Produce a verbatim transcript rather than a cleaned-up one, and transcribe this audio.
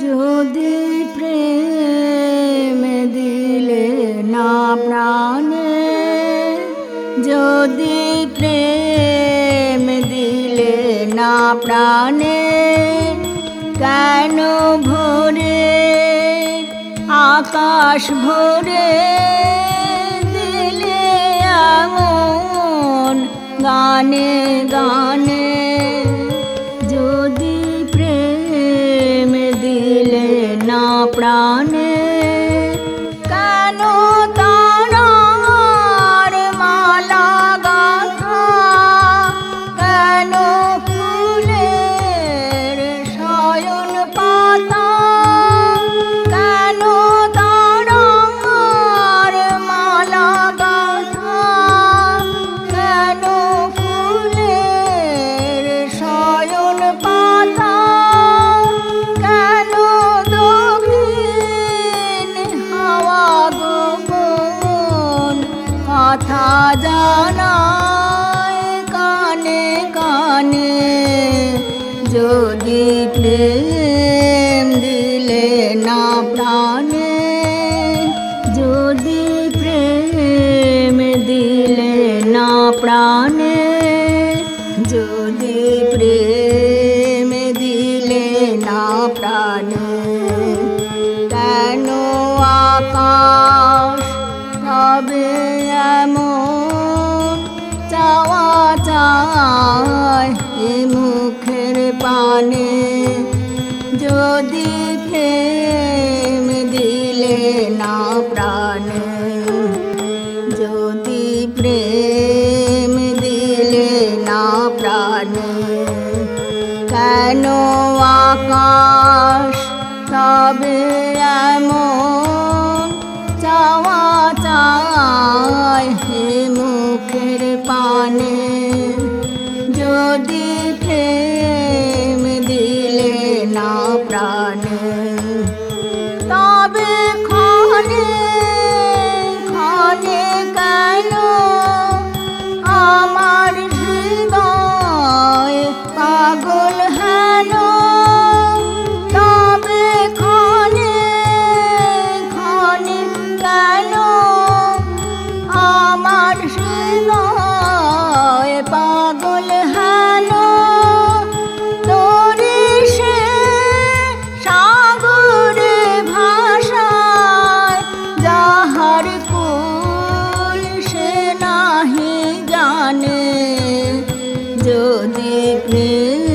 যদি প্রেম দিলে না প্রাণে, যদি প্রেম দিলে না প্রাণে, কেন ভরে আকাশ ভরে দিলে এমন গানে গানে। যদি প্রেম দিলে না প্রাণে, কেন তারার মালা গাঁথা, কেন ফুলের শয়ন পাতা, কেন তারার মালা গাঁথা, কেন ফুলের শয়ন পাতা, কেন দক্ষিণ হাওয়া গোপন কথা জানায় কানে কানে। যদি প্রেম দিলে না প্রাণে, যদি প্রেম দিলে না প্রাণে, যদি প্রেম দিলে না প্রাণে, কেন আকাশ তবে এমন চাওয়া চায় এ মুখের পানে। যদি প্রেম দিলে না প্রাণে, যদি প্রেম দিলে না প্রাণে, কেন আকাশ তবে এমন চাওয়া চায় হে মুখের পানে। যদি প্রেম দিলে না প্রাণে, তবে ক্ষণে ক্ষণে কেন আমার হৃদয় পাগল হেন। তবে ক্ষণে ক্ষণে কেন আমার হৃদয় পাগল হেন। তোরে সে সাগরে ভাষায় যাহার কুল সে নাহি জানে। যদি প্রেম